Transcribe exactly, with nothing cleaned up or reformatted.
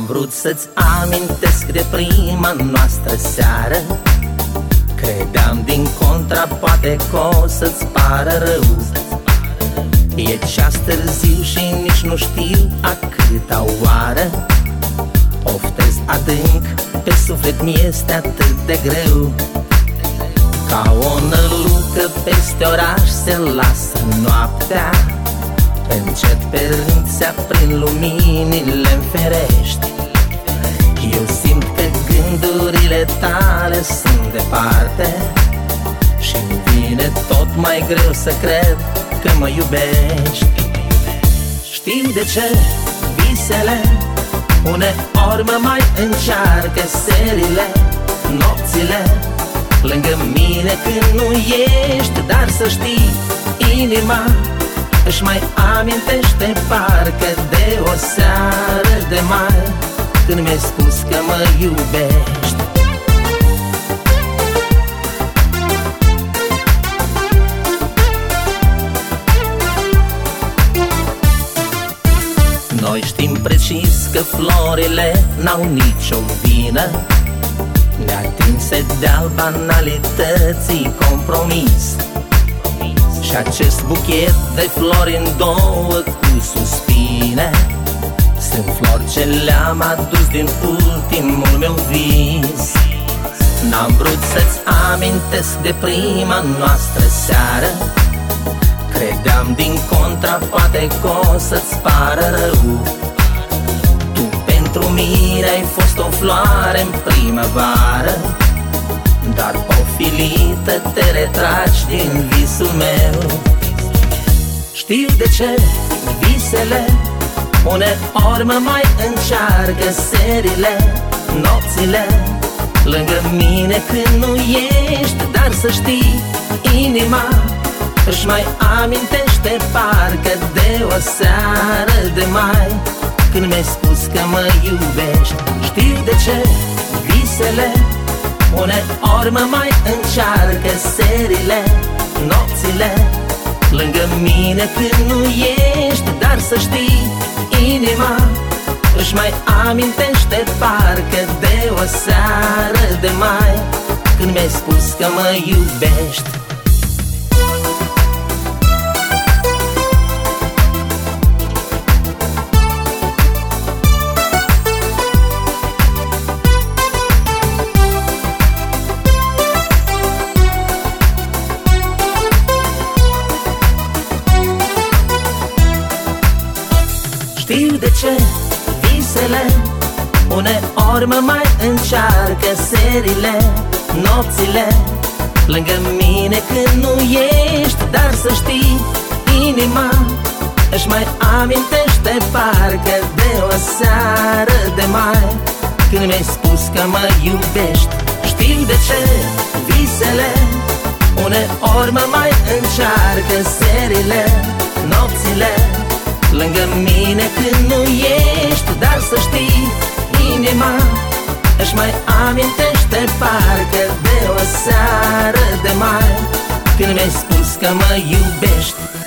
N-am vrut să-ți amintesc de prima noastră seară. Credeam din contra poate că o să-ți pară rău. E ceas târziu și nici nu știu a câta oară. Oftez adânc, pe suflet mi-este atât de greu. Ca o nălucă peste oraș se lasă noaptea. Încet pe rând se aprind luminile-n ferești. Eu simt că gândurile tale sunt departe și-mi vine tot mai greu să cred că mă iubești. Știu de ce visele uneori mă mai încearcă, serile, nopțile lângă mine când nu ești. Dar să știi, inima își mai amintește parcă de o seară de mai, când mi-ai spus că mă iubești. Noi știm precis că florile n-au nicio vină, neatinse de-al banalității compromis. Și acest buchet de flori în două cu suspine sunt flori ce le-am adus din ultimul meu vis. N-am vrut să-ți amintesc de prima noastră seară. Credeam din contra poate că o să-ți pară rău. Tu pentru mine ai fost o floare în primăvară, dar ofilită te retragi din visul meu. Știu de ce visele uneori mă mai încearcă, serile, nopțile lângă mine când nu ești. Dar să știi, inima își mai amintește parcă de o seară de mai, când mi-ai spus că mă iubești. Știu de ce visele uneori mă mai încearcă, serile, nopțile lângă mine când nu ești. Dar să știi, inima își mai amintește parcă de o seară de mai, când mi-ai spus că mă iubești. Știu de ce visele uneori mă mai încearcă, serile, nopțile lângă mine când nu ești. Dar să știi, inima își mai amintește parcă de o seară de mai, când mi-ai spus că mă iubești. Știu de ce visele uneori mă mai încearcă, serile, nopțile lângă mine când nu ești. Dar să știi, inima își mai amintește parcă de o seară de mai, când mi-ai spus că mă iubești.